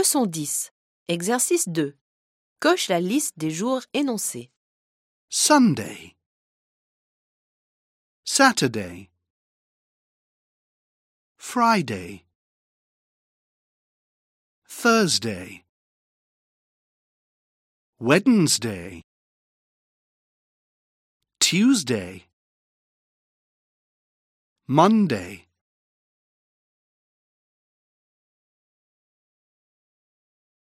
Leçon 10. Exercice 2. Coche la liste des jours énoncés. Sunday, Saturday, Friday, Thursday, Wednesday, Tuesday, Monday,